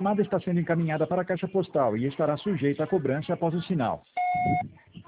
chamada está sendo encaminhada para a caixa postal e estará sujeita à cobrança após o sinal.